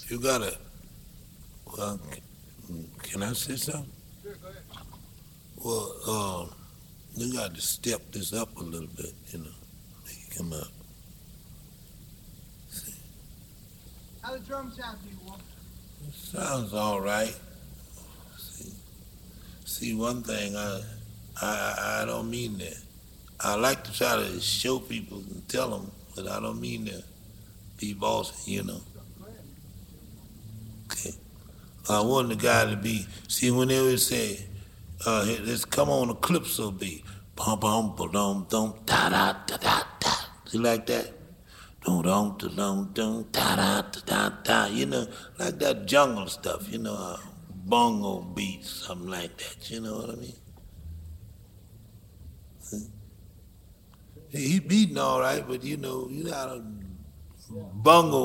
You gotta, well, can I say something? Well, you got to step this up a little bit, Make it come up. See, How the drums sound to you, Wolf? sounds all right. See, one thing, I don't mean that. I like to try to show people and tell them, but I don't mean to be bossy. Okay. I want the guy to be, see, when they always say, let's come on a calypso beat. Bum bum ba dum dum da da da da da. See like that? Dum dum da dum dum da da da da da. Like that jungle stuff. Bongo beat, something like that. You know what I mean? He beating all right, but you know how to bongo